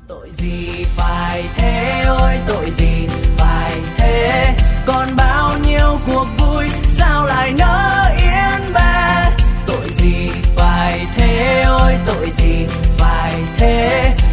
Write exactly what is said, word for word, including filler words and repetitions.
Tội gì phải thế, ôi tội gì phải thế, còn bao nhiêu cuộc vui sao lại nỡ yên bề. Tội gì phải thế, ôi tội gì phải thế,